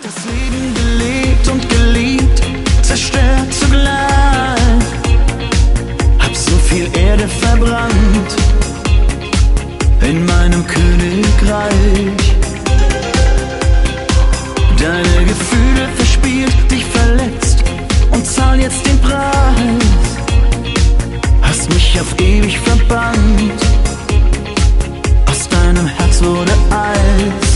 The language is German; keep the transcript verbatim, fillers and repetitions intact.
das Leben gelebt und geliebt, zerstört zugleich. Hab so viel Erde verbrannt in meinem Königreich. Deine Gefühle verspielt, dich verletzt und zahl jetzt den Preis. Hast mich auf ewig verbannt, aus deinem Herz wurde Eis.